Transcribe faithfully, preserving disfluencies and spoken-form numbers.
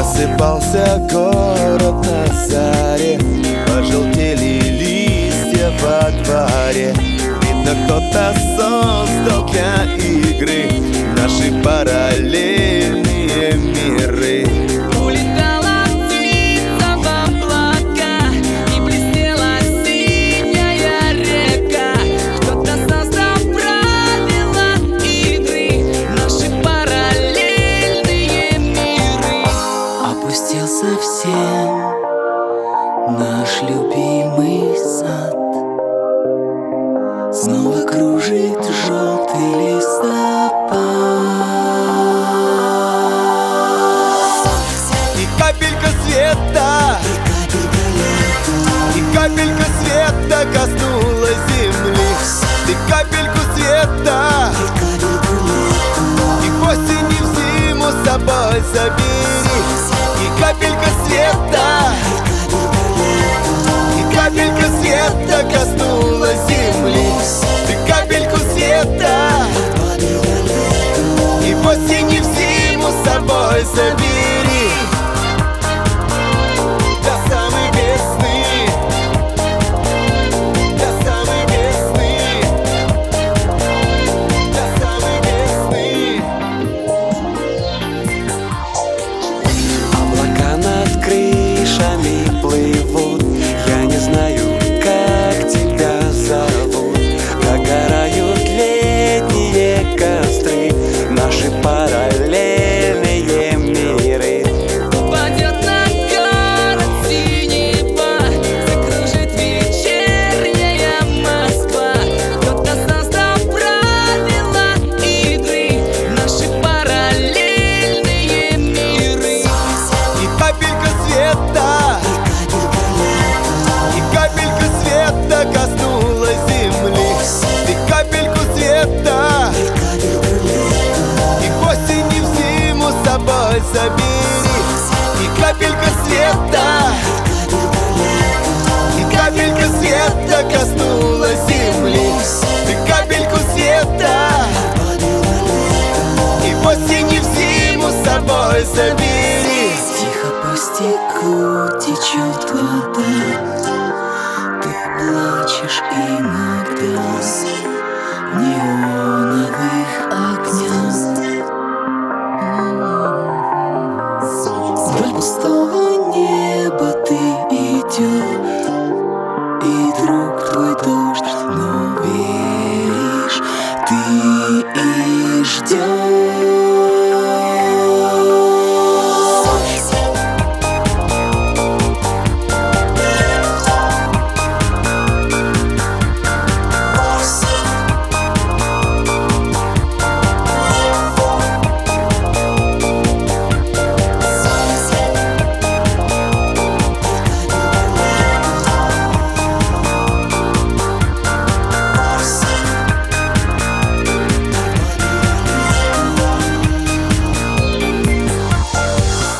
Просыпался город на заре, пожелтели листья во дворе. Видно, кто-то создал для игры наши параллельные миры. Улетала птица в облака, и блестела синяя река. Кто-то создал правила игры наши параллельные миры. Опустился всем наш любимый сад. Снова кружит желтый листопад. И капелька света, и капелька света коснулась земли. Ты капельку света, и в осень, и в зиму с собой забери. И капелька света, и капелька света коснулась земли. Ты капельку света, и в осень, и в зиму с собой забери. До самой весны, до самой весны, до самой весны. Облака над крышами плывут, я не знаю, как тебя зовут. Догорают летние костры, наши параллельные миры. Упадет на город синева, закружит вечерняя Москва. Кто-то создал правила игры наши параллельные миры. И капелька света, и капелька света коснулась земли. Ты капельку света, и в осень, и в зиму с собой забери. И капелька света, и капелька света коснулась земли. Ты капельку света, и в осень, и в зиму с собой забери. Тихо по стеклу течет вода. Ты плачешь иногда в неоновых огнях.